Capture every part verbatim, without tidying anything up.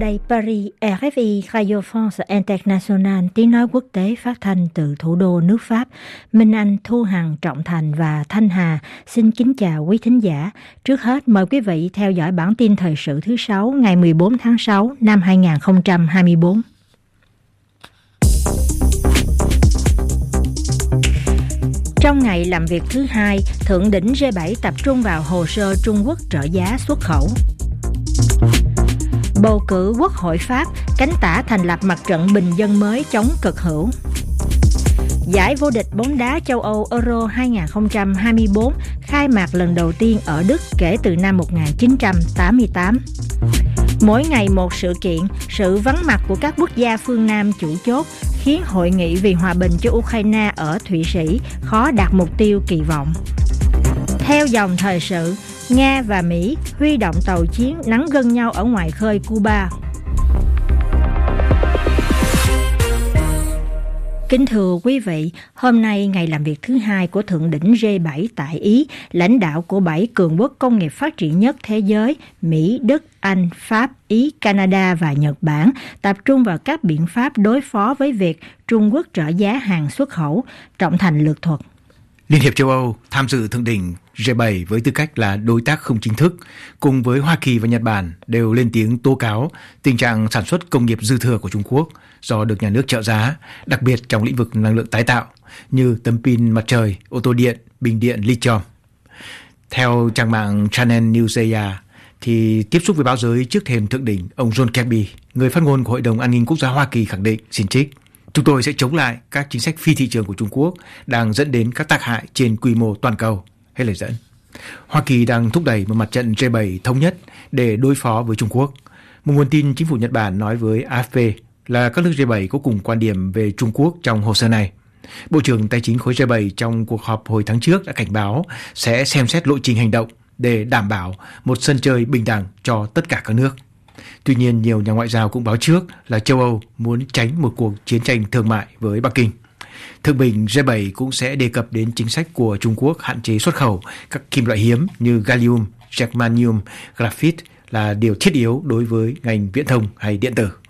đây Paris, rờ ép i Radio France International, tiếng nói quốc tế phát thanh từ thủ đô nước Pháp. Minh Anh, Thu Hằng, Trọng Thành và Thanh Hà xin kính chào quý thính giả. Trước hết mời quý vị theo dõi bản tin thời sự thứ sáu ngày mười bốn tháng sáu năm hai nghìn không trăm hai mươi tư. Trong ngày làm việc thứ hai, thượng đỉnh G bảy tập trung vào hồ sơ Trung Quốc trợ giá xuất khẩu. Bầu cử Quốc hội Pháp, cánh tả thành lập mặt trận bình dân mới chống cực hữu. Giải vô địch bóng đá châu Âu Euro hai nghìn không trăm hai mươi tư khai mạc lần đầu tiên ở Đức kể từ năm một nghìn chín trăm tám mươi tám. Mỗi ngày một sự kiện, sự vắng mặt của các quốc gia phương Nam chủ chốt khiến hội nghị vì hòa bình cho Ukraine ở Thụy Sĩ khó đạt mục tiêu kỳ vọng. Theo dòng thời sự, Nga và Mỹ huy động tàu chiến nắn gân nhau ở ngoài khơi Cuba. Kính thưa quý vị, hôm nay ngày làm việc thứ hai của thượng đỉnh G bảy tại Ý, lãnh đạo của bảy cường quốc công nghiệp phát triển nhất thế giới Mỹ, Đức, Anh, Pháp, Ý, Canada và Nhật Bản tập trung vào các biện pháp đối phó với việc Trung Quốc trợ giá hàng xuất khẩu. Trọng Thành lược thuật. Liên hiệp châu Âu tham dự thượng đỉnh G bảy với tư cách là đối tác không chính thức, cùng với Hoa Kỳ và Nhật Bản đều lên tiếng tố cáo tình trạng sản xuất công nghiệp dư thừa của Trung Quốc do được nhà nước trợ giá, đặc biệt trong lĩnh vực năng lượng tái tạo như tấm pin mặt trời, ô tô điện, bình điện lithium. Theo trang mạng Channel News Asia, thì tiếp xúc với báo giới trước thềm thượng đỉnh, ông John Kirby, người phát ngôn của Hội đồng An ninh Quốc gia Hoa Kỳ khẳng định, xin trích: "Chúng tôi sẽ chống lại các chính sách phi thị trường của Trung Quốc đang dẫn đến các tác hại trên quy mô toàn cầu." Hết lời dẫn. Hoa Kỳ đang thúc đẩy một mặt trận G bảy thống nhất để đối phó với Trung Quốc. Một nguồn tin chính phủ Nhật Bản nói với a ép pê là các nước G bảy có cùng quan điểm về Trung Quốc trong hồ sơ này. Bộ trưởng Tài chính khối G bảy trong cuộc họp hồi tháng trước đã cảnh báo sẽ xem xét lộ trình hành động để đảm bảo một sân chơi bình đẳng cho tất cả các nước. Tuy nhiên, nhiều nhà ngoại giao cũng báo trước là châu Âu muốn tránh một cuộc chiến tranh thương mại với Bắc Kinh. Thượng đỉnh G bảy cũng sẽ đề cập đến chính sách của Trung Quốc hạn chế xuất khẩu các kim loại hiếm như gallium, germanium, graphite là điều thiết yếu đối với ngành viễn thông hay điện tử.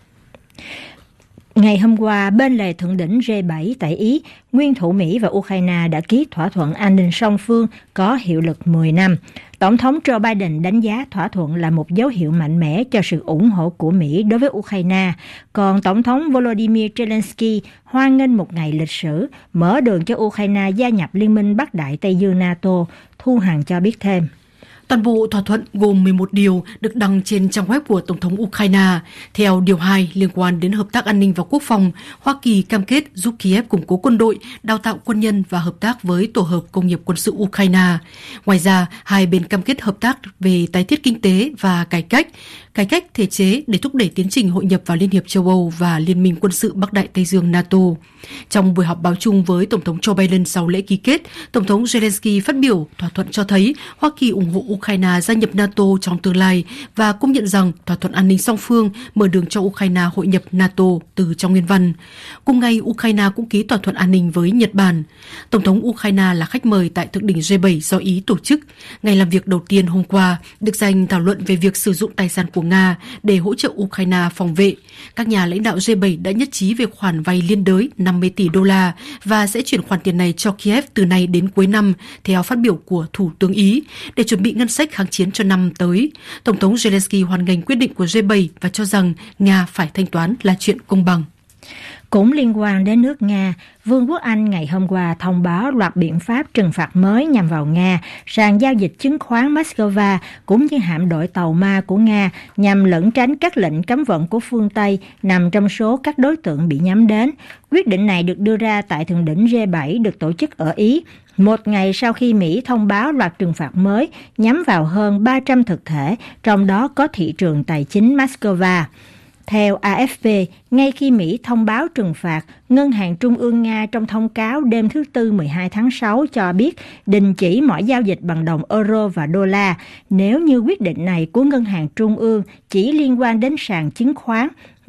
Ngày hôm qua, bên lề thượng đỉnh G bảy tại Ý, nguyên thủ Mỹ và Ukraine đã ký thỏa thuận an ninh song phương có hiệu lực mười năm. Tổng thống Joe Biden đánh giá thỏa thuận là một dấu hiệu mạnh mẽ cho sự ủng hộ của Mỹ đối với Ukraine. Còn Tổng thống Volodymyr Zelensky hoan nghênh một ngày lịch sử, mở đường cho Ukraine gia nhập Liên minh Bắc Đại Tây Dương NATO. Thu Hằng cho biết thêm. Toàn bộ thỏa thuận gồm mười một điều được đăng trên trang web của Tổng thống Ukraine. Theo điều hai liên quan đến hợp tác an ninh và quốc phòng, Hoa Kỳ cam kết giúp Kiev củng cố quân đội, đào tạo quân nhân và hợp tác với Tổ hợp Công nghiệp Quân sự Ukraine. Ngoài ra, hai bên cam kết hợp tác về tái thiết kinh tế và cải cách, cải cách thể chế để thúc đẩy tiến trình hội nhập vào Liên hiệp châu Âu và Liên minh quân sự Bắc Đại Tây Dương NATO. Trong buổi họp báo chung với Tổng thống Joe Biden sau lễ ký kết, Tổng thống Zelensky phát biểu thỏa thuận cho thấy Hoa Kỳ ủng hộ Ukraine gia nhập NATO trong tương lai và công nhận rằng thỏa thuận an ninh song phương mở đường cho Ukraine hội nhập NATO từ trong nguyên văn. Cùng ngày, Ukraine cũng ký thỏa thuận an ninh với Nhật Bản. Tổng thống Ukraine là khách mời tại thượng đỉnh G bảy do Ý tổ chức. Ngày làm việc đầu tiên hôm qua được dành thảo luận về việc sử dụng tài sản của Nga để hỗ trợ Ukraine phòng vệ. Các nhà lãnh đạo G bảy đã nhất trí về khoản vay liên đới năm mươi tỷ đô la và sẽ chuyển khoản tiền này cho Kiev từ nay đến cuối năm, theo phát biểu của Thủ tướng Ý, để chuẩn bị ngân sách kháng chiến cho năm tới. Tổng thống Zelensky hoan nghênh quyết định của G bảy và cho rằng Nga phải thanh toán là chuyện công bằng. Cũng liên quan đến nước Nga, Vương quốc Anh ngày hôm qua thông báo loạt biện pháp trừng phạt mới nhằm vào Nga, sàn giao dịch chứng khoán Moscow cũng như hạm đội tàu ma của Nga nhằm lẩn tránh các lệnh cấm vận của phương Tây nằm trong số các đối tượng bị nhắm đến. Quyết định này được đưa ra tại thượng đỉnh G bảy được tổ chức ở Ý, một ngày sau khi Mỹ thông báo loạt trừng phạt mới nhắm vào hơn ba trăm thực thể, trong đó có thị trường tài chính Moscow. Theo a ép pê, ngay khi Mỹ thông báo trừng phạt, Ngân hàng Trung ương Nga trong thông cáo đêm thứ Tư mười hai tháng sáu cho biết đình chỉ mọi giao dịch bằng đồng euro và đô la nếu như quyết định này của Ngân hàng Trung ương chỉ liên quan đến sàn chứng khoán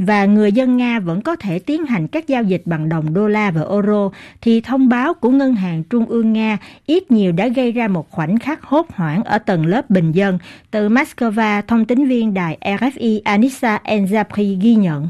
và người dân Nga vẫn có thể tiến hành các giao dịch bằng đồng đô la và euro, thì thông báo của Ngân hàng Trung ương Nga ít nhiều đã gây ra một khoảnh khắc hốt hoảng ở tầng lớp bình dân. Từ Moscow, thông tín viên đài rờ ép i Anissa Enzapri ghi nhận.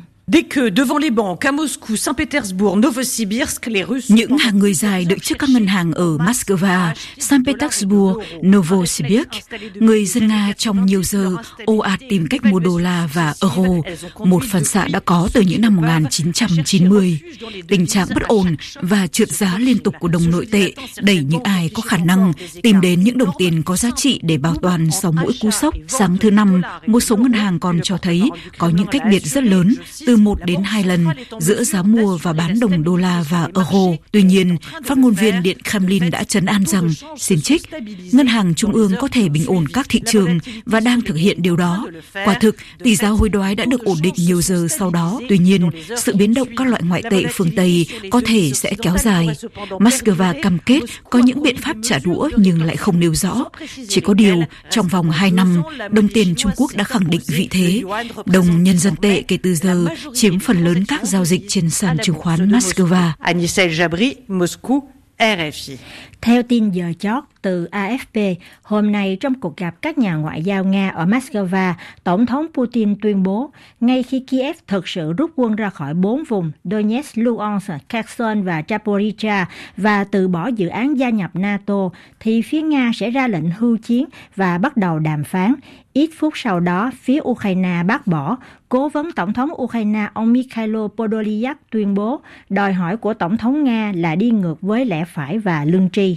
Những hàng người dài đợi trước các ngân hàng ở Moscow, Saint Petersburg, Novosibirsk, người dân Nga trong nhiều giờ ồ ạt tìm cách mua đô la và euro, một phản xạ đã có từ những năm một nghìn chín trăm chín mươi. Tình trạng bất ổn và trượt giá liên tục của đồng nội tệ đẩy những ai có khả năng tìm đến những đồng tiền có giá trị để bảo toàn sau mỗi cú sốc. Sáng thứ Năm, một số ngân hàng còn cho thấy có những cách biệt rất lớn, từ một đến hai lần giữa giá mua và bán đồng đô la và euro. Tuy nhiên, phát ngôn viên Điện Kremlin đã trấn an rằng, xin trích, Ngân hàng Trung ương có thể bình ổn các thị trường và đang thực hiện điều đó. Quả thực, tỷ giá hối đoái đã được ổn định nhiều giờ sau đó. Tuy nhiên, sự biến động các loại ngoại tệ phương Tây có thể sẽ kéo dài. Moscow cam kết có những biện pháp trả đũa nhưng lại không nêu rõ. Chỉ có điều, trong vòng hai năm, đồng tiền Trung Quốc đã khẳng định vị thế. Đồng nhân dân tệ kể từ giờ chiếm phần lớn các giao dịch trên sàn chứng khoán Moscow. Anissa Enzapri, Moscou, rờ ép i. Theo tin giờ chót từ a ép pê, hôm nay trong cuộc gặp các nhà ngoại giao Nga ở Moscow, Tổng thống Putin tuyên bố ngay khi Kiev thực sự rút quân ra khỏi bốn vùng Donetsk, Luhansk, Kherson và Zaporizhzhia và từ bỏ dự án gia nhập NATO, thì phía Nga sẽ ra lệnh hưu chiến và bắt đầu đàm phán. Ít phút sau đó, phía Ukraine bác bỏ. Cố vấn Tổng thống Ukraine ông Mikhailo Podolyak tuyên bố đòi hỏi của Tổng thống Nga là đi ngược với lẽ phải và lương tri.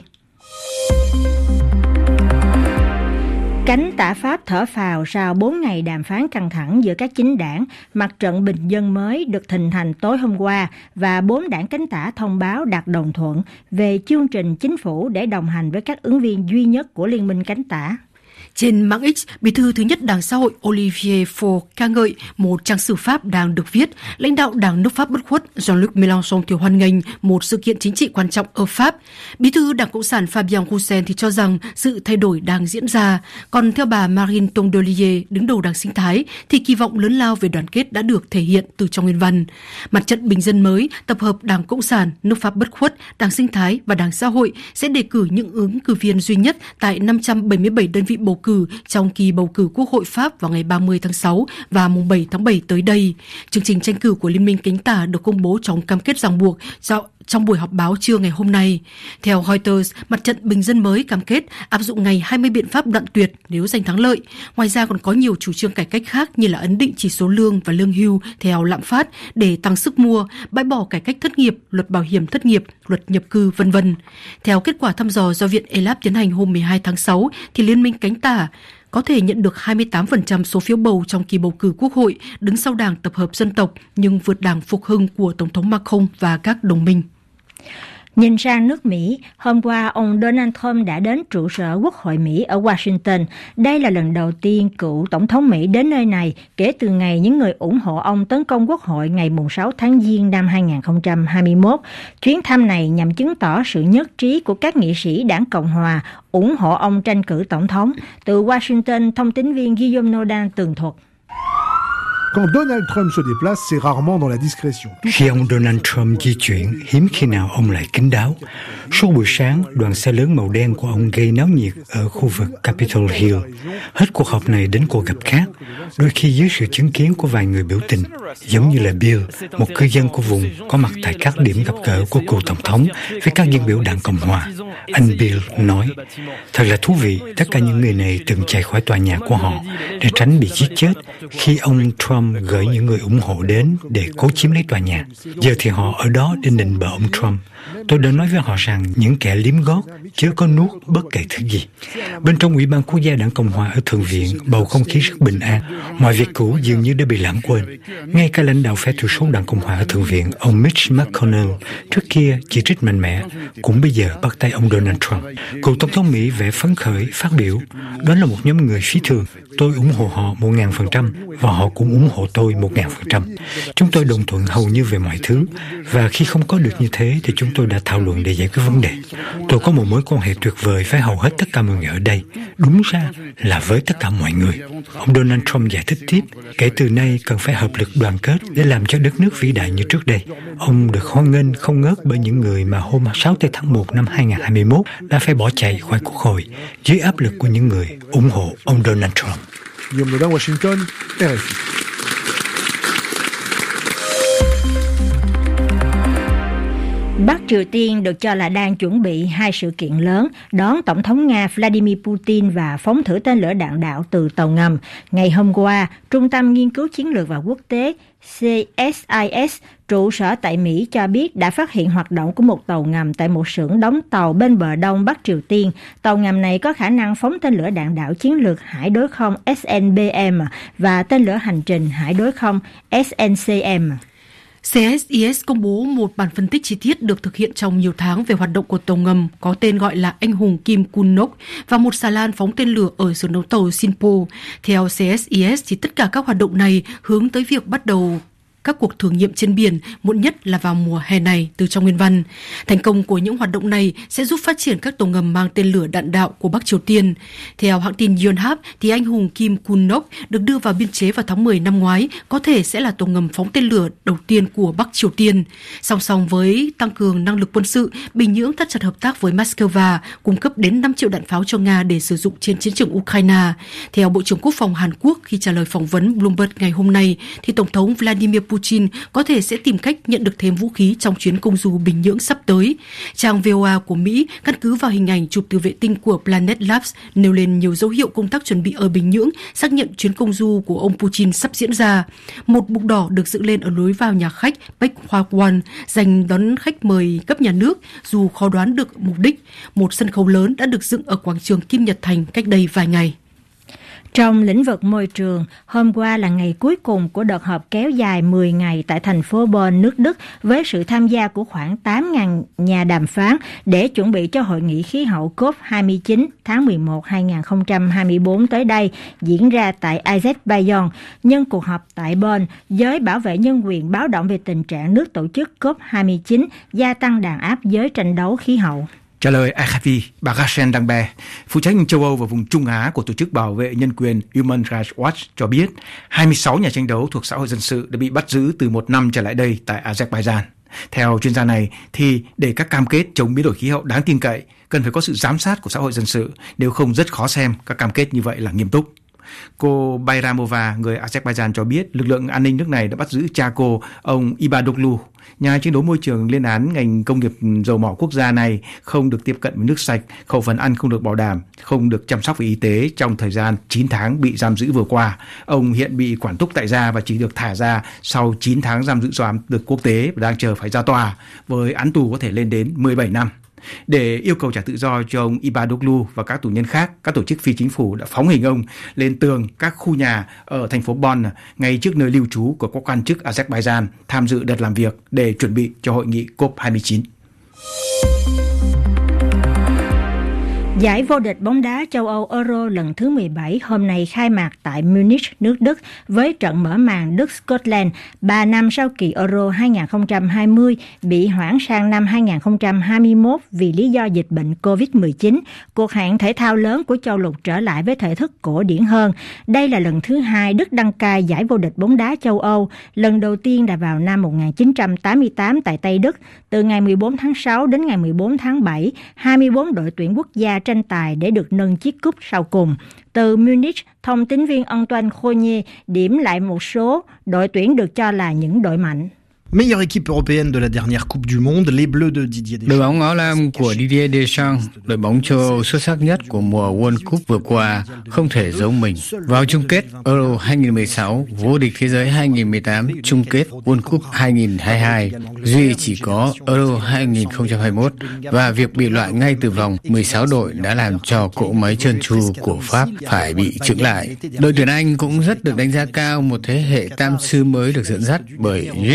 Cánh tả Pháp thở phào sau bốn ngày đàm phán căng thẳng giữa các chính đảng. Mặt trận Bình dân mới được hình thành tối hôm qua và bốn đảng cánh tả thông báo đạt đồng thuận về chương trình chính phủ để đồng hành với các ứng viên duy nhất của Liên minh cánh tả. Trên mạng X, bí thư thứ nhất Đảng Xã hội Olivier Faure ca ngợi một trang sử Pháp đang được viết. Lãnh đạo Đảng nước Pháp bất khuất Jean-Luc Mélenchon thì hoan nghênh một sự kiện chính trị quan trọng ở Pháp. Bí thư Đảng Cộng sản Fabien Roussel thì cho rằng sự thay đổi đang diễn ra. Còn theo bà Marine Tondelier, đứng đầu Đảng Sinh Thái, thì kỳ vọng lớn lao về đoàn kết đã được thể hiện từ trong nguyên văn. Mặt trận Bình dân mới, tập hợp Đảng Cộng sản, nước Pháp bất khuất, Đảng Sinh Thái và Đảng Xã hội sẽ đề cử những ứng cử viên duy nhất tại năm trăm bảy mươi bảy đơn vị bầu cử trong kỳ bầu cử Quốc hội Pháp vào ngày ba mươi tháng sáu và mùng bảy tháng bảy tới đây. Chương trình tranh cử của Liên minh cánh tả được công bố trong cam kết ràng buộc trong buổi họp báo trưa ngày hôm nay. Theo Reuters, Mặt trận Bình dân mới cam kết áp dụng ngày hai mươi biện pháp đoạn tuyệt nếu giành thắng lợi. Ngoài ra còn có nhiều chủ trương cải cách khác như là ấn định chỉ số lương và lương hưu theo lạm phát để tăng sức mua, bãi bỏ cải cách thất nghiệp, luật bảo hiểm thất nghiệp, luật nhập cư, vân vân. Theo kết quả thăm dò do Viện Elab tiến hành hôm mười hai tháng sáu, thì Liên minh cánh tả có thể nhận được hai mươi tám phần trăm số phiếu bầu trong kỳ bầu cử Quốc hội, đứng sau Đảng Tập hợp Dân tộc, nhưng vượt Đảng Phục hưng của Tổng thống Macron và các đồng minh. Nhìn sang nước Mỹ, hôm qua ông Donald Trump đã đến trụ sở Quốc hội Mỹ ở Washington. Đây là lần đầu tiên cựu Tổng thống Mỹ đến nơi này kể từ ngày những người ủng hộ ông tấn công Quốc hội ngày sáu tháng Giêng năm hai không hai mốt. Chuyến thăm này nhằm chứng tỏ sự nhất trí của các nghị sĩ Đảng Cộng Hòa ủng hộ ông tranh cử Tổng thống. Từ Washington, thông tín viên Guillaume Nodan tường thuật. Quand Donald Trump se déplace, c'est rarement dans la discrétion. Khi ông Donald Trump di chuyển, hiếm khi nào ông lại kín đáo. Suốt buổi sáng, đoàn xe lớn màu đen của ông gây náo nhiệt ở khu vực Capitol Hill. Hết cuộc họp này đến cuộc gặp khác, đôi khi dưới sự chứng kiến của vài người biểu tình, giống như là Bill, một cư dân của vùng có mặt tại các điểm gặp gỡ của cựu tổng thống với các dân biểu Đảng Cộng Hòa. Anh Bill nói, thật là thú vị, tất cả những người này từng chạy khỏi tòa nhà của họ để tránh bị giết chết khi ông Trump gửi những người ủng hộ đến để cố chiếm lấy tòa nhà. Giờ thì họ ở đó để nịnh bợ ông Trump. Tôi đã nói với họ rằng những kẻ liếm gót chứ có nuốt bất kể thứ gì. Bên trong Ủy ban Quốc gia Đảng Cộng Hòa ở Thượng viện, bầu không khí rất bình an. Mọi việc cũ dường như đã bị lãng quên. Ngay cả lãnh đạo phe thiểu số Đảng Cộng Hòa ở Thượng viện, ông Mitch McConnell, trước kia chỉ trích mạnh mẽ, cũng bây giờ bắt tay ông Donald Trump. Cựu Tổng thống Mỹ vẻ phấn khởi phát biểu, đó là một nhóm người phi thường. Tôi ủng hộ họ một ngàn phần trăm và họ cũng ủng hộ hộ tôi một ngàn phần trăm. Chúng tôi đồng thuận hầu như về mọi thứ, và khi không có được như thế thì chúng tôi đã thảo luận để giải quyết vấn đề. Tôi có một mối quan hệ tuyệt vời với hầu hết tất cả mọi người ở đây, đúng ra là với tất cả mọi người. Ông Donald Trump giải thích tiếp, kể từ nay cần phải hợp lực đoàn kết để làm cho đất nước vĩ đại như trước đây. Ông được hoan nghênh không ngớt bởi những người mà hôm sáu tháng một năm hai nghìn không trăm hai mươi mốt đã phải bỏ chạy khỏi Quốc hội dưới áp lực của những người ủng hộ ông Donald Trump. Guillaume Nodin, Washington, R F I. Bắc Triều Tiên được cho là đang chuẩn bị hai sự kiện lớn đón Tổng thống Nga Vladimir Putin và phóng thử tên lửa đạn đạo từ tàu ngầm. Ngày hôm qua, Trung tâm Nghiên cứu Chiến lược và Quốc tế C S I S trụ sở tại Mỹ cho biết đã phát hiện hoạt động của một tàu ngầm tại một xưởng đóng tàu bên bờ đông Bắc Triều Tiên. Tàu ngầm này có khả năng phóng tên lửa đạn đạo chiến lược hải đối không S N B M và tên lửa hành trình hải đối không S N C M. C S I S công bố một bản phân tích chi tiết được thực hiện trong nhiều tháng về hoạt động của tàu ngầm có tên gọi là Anh hùng Kim Kun-nok và một xà lan phóng tên lửa ở xưởng đóng tàu Sinpo. Theo C S I S thì tất cả các hoạt động này hướng tới việc bắt đầu các cuộc thử nghiệm trên biển, muộn nhất là vào mùa hè này, từ trong nguyên văn. Thành công của những hoạt động này sẽ giúp phát triển các tàu ngầm mang tên lửa đạn đạo của Bắc Triều Tiên. Theo hãng tin Yonhap, thì anh hùng Kim Kun-nok được đưa vào biên chế vào tháng mười năm ngoái, có thể sẽ là tàu ngầm phóng tên lửa đầu tiên của Bắc Triều Tiên. Song song với tăng cường năng lực quân sự, Bình Nhưỡng thắt chặt hợp tác với Moscow, cung cấp đến năm triệu đạn pháo cho Nga để sử dụng trên chiến trường Ukraine. Theo Bộ trưởng Quốc phòng Hàn Quốc khi trả lời phỏng vấn Bloomberg ngày hôm nay, thì Tổng thống Vladimir Putin có thể sẽ tìm cách nhận được thêm vũ khí trong chuyến công du Bình Nhưỡng sắp tới. Trang vê o a của Mỹ căn cứ vào hình ảnh chụp từ vệ tinh của Planet Labs nêu lên nhiều dấu hiệu công tác chuẩn bị ở Bình Nhưỡng xác nhận chuyến công du của ông Putin sắp diễn ra. Một bục đỏ được dựng lên ở lối vào nhà khách Bách Hoa Quan dành đón khách mời cấp nhà nước, dù khó đoán được mục đích. Một sân khấu lớn đã được dựng ở quảng trường Kim Nhật Thành cách đây vài ngày. Trong lĩnh vực môi trường, hôm qua là ngày cuối cùng của đợt họp kéo dài mười ngày tại thành phố Bonn, nước Đức, với sự tham gia của khoảng tám nghìn nhà đàm phán để chuẩn bị cho hội nghị khí hậu COP hai mươi chín tháng mười một năm hai nghìn không trăm hai mươi tư tới đây diễn ra tại Azerbaijan. Nhân cuộc họp tại Bonn, giới bảo vệ nhân quyền báo động về tình trạng nước tổ chức COP hai mươi chín gia tăng đàn áp giới tranh đấu khí hậu. Trả lời R F I, bà Rachel Dangbe, phụ trách châu Âu và vùng Trung Á của Tổ chức Bảo vệ Nhân quyền Human Rights Watch cho biết hai mươi sáu nhà tranh đấu thuộc xã hội dân sự đã bị bắt giữ từ một năm trở lại đây tại Azerbaijan. Theo chuyên gia này, thì để các cam kết chống biến đổi khí hậu đáng tin cậy, cần phải có sự giám sát của xã hội dân sự, nếu không rất khó xem các cam kết như vậy là nghiêm túc. Cô Bayramova, người Azerbaijan cho biết lực lượng an ninh nước này đã bắt giữ cha cô, ông Ibadoglu, nhà chiến đấu môi trường lên án ngành công nghiệp dầu mỏ quốc gia này không được tiếp cận với nước sạch, khẩu phần ăn không được bảo đảm, không được chăm sóc về y tế trong thời gian chín tháng bị giam giữ vừa qua. Ông hiện bị quản thúc tại gia và chỉ được thả ra sau chín tháng giam giữ do áp lực quốc tế và đang chờ phải ra tòa, với án tù có thể lên đến mười bảy năm. Để yêu cầu trả tự do cho ông Ibadoglu và các tù nhân khác, các tổ chức phi chính phủ đã phóng hình ông lên tường các khu nhà ở thành phố Bonn, ngay trước nơi lưu trú của các quan chức Azerbaijan tham dự đợt làm việc để chuẩn bị cho hội nghị COP hai mươi chín. Giải vô địch bóng đá châu Âu Euro lần thứ mười bảy hôm nay khai mạc tại Munich, nước Đức, với trận mở màn Đức-Scotland ba năm sau kỳ Euro hai không hai không bị hoãn sang năm hai không hai mốt vì lý do dịch bệnh covid mười chín. Cuộc hẹn thể thao lớn của châu lục trở lại với thể thức cổ điển hơn. Đây là lần thứ hai Đức đăng cai giải vô địch bóng đá châu Âu. Lần đầu tiên là vào năm một nghìn chín trăm tám mươi tám tại Tây Đức. Từ ngày mười bốn tháng sáu đến ngày mười bốn tháng bảy, hai mươi bốn đội tuyển quốc gia tranh tài để được nâng chiếc cúp sau cùng. Từ Munich, thông tín viên Antoine Cognier điểm lại một số đội tuyển được cho là những đội mạnh. Meilleure équipe européenne de la dernière Coupe du Monde, les Bleus de Didier Deschamps. Đội bóng áo lam của Didier Deschamps, đội bóng châu Âu xuất sắc nhất của mùa World Cup vừa qua, không thể giấu mình. Vào chung kết Euro hai không một sáu, vô địch thế giới hai không một tám, chung kết World Cup hai không hai hai, duy chỉ có Euro hai không hai mốt, và việc bị loại ngay từ vòng mười sáu đội đã làm cho cỗ máy trơn tru của Pháp phải bị chững lại. Đội tuyển Anh cũng rất được đánh giá cao, một thế hệ tam sư mới được dẫn dắt bởi Jude Bellingham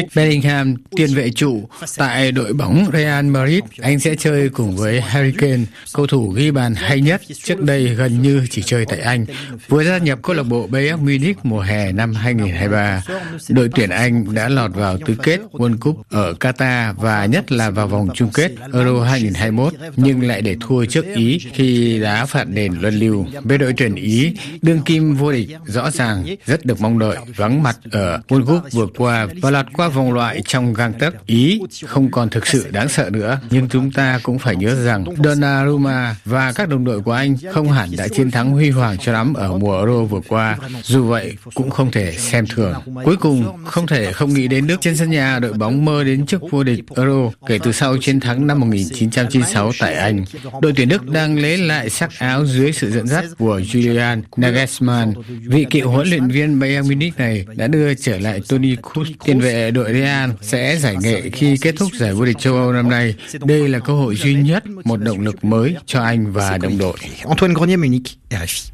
Beckham, tiền vệ trụ tại đội bóng Real Madrid. Anh sẽ chơi cùng với Harry Kane, cầu thủ ghi bàn hay nhất trước đây gần như chỉ chơi tại Anh, vừa gia nhập câu lạc bộ Bayern Munich mùa hè năm hai không hai ba. Đội tuyển Anh đã lọt vào tứ kết World Cup ở Qatar và nhất là vào vòng chung kết Euro hai không hai mốt, nhưng lại để thua trước Ý khi đá phạt đền luân lưu. Về đội tuyển Ý, đương kim vô địch rõ ràng rất được mong đợi, vắng mặt ở World Cup vừa qua và lọt qua vòng loại trong gang tấc. Ý không còn thực sự đáng sợ nữa, nhưng chúng ta cũng phải nhớ rằng Donnarumma và các đồng đội của anh không hẳn đã chiến thắng huy hoàng cho lắm ở mùa Euro vừa qua. Dù vậy cũng không thể xem thường. Cuối cùng không thể không nghĩ đến Đức. Trên sân nhà, đội bóng mơ đến chức vô địch Euro kể từ sau chiến thắng năm một nghìn chín trăm chín mươi sáu tại Anh. Đội tuyển Đức đang lấy lại sắc áo dưới sự dẫn dắt của Julian Nagelsmann. Vị cựu huấn luyện viên Bayern Munich này đã đưa trở lại Toni Kroos. Tiền vệ đội Real sẽ giải nghệ khi kết thúc giải vô địch châu Âu năm nay. Đây là cơ hội duy nhất, một động lực mới cho anh và đồng đội. Antoine Grenier, Munich, R F I.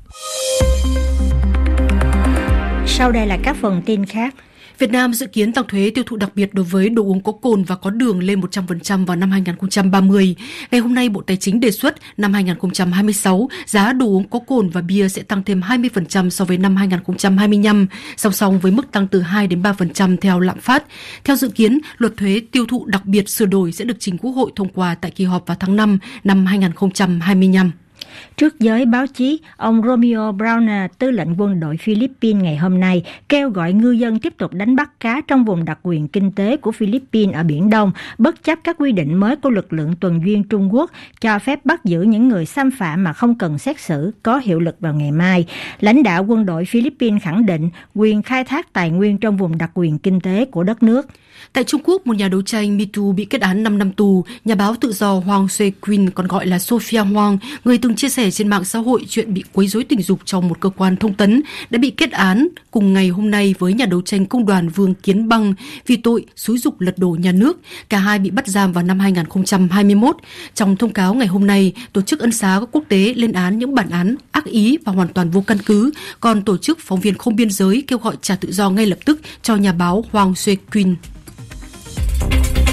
Sau đây là các phần tin khác. Việt Nam dự kiến tăng thuế tiêu thụ đặc biệt đối với đồ uống có cồn và có đường lên một trăm phần trăm vào năm hai không ba mươi. Ngày hôm nay, Bộ Tài chính đề xuất năm hai không hai sáu, giá đồ uống có cồn và bia sẽ tăng thêm hai mươi phần trăm so với năm hai không hai lăm, song song với mức tăng từ hai đến ba phần trăm theo lạm phát. Theo dự kiến, luật thuế tiêu thụ đặc biệt sửa đổi sẽ được trình Quốc hội thông qua tại kỳ họp vào tháng năm năm hai không hai lăm. Trước giới báo chí, ông Romeo Browner, tư lệnh quân đội Philippines ngày hôm nay, kêu gọi ngư dân tiếp tục đánh bắt cá trong vùng đặc quyền kinh tế của Philippines ở Biển Đông, bất chấp các quy định mới của lực lượng tuần duyên Trung Quốc cho phép bắt giữ những người xâm phạm mà không cần xét xử, có hiệu lực vào ngày mai. Lãnh đạo quân đội Philippines khẳng định quyền khai thác tài nguyên trong vùng đặc quyền kinh tế của đất nước. Tại Trung Quốc, một nhà đấu tranh Me Too bị kết án năm năm tù. Nhà báo tự do Hoàng Xuê-Quyên, còn gọi là Sophia Hoàng, người từng chia sẻ trên mạng xã hội chuyện bị quấy rối tình dục trong một cơ quan thông tấn, đã bị kết án cùng ngày hôm nay với nhà đấu tranh công đoàn Vương Kiến Băng vì tội xúi giục lật đổ nhà nước. Cả hai bị bắt giam vào năm hai không hai mốt. Trong thông cáo ngày hôm nay, Tổ chức Ân xá quốc tế lên án những bản án ác ý và hoàn toàn vô căn cứ, còn Tổ chức Phóng viên Không biên giới kêu gọi trả tự do ngay lập tức cho nhà báo Hoàng Xuê-Quyên.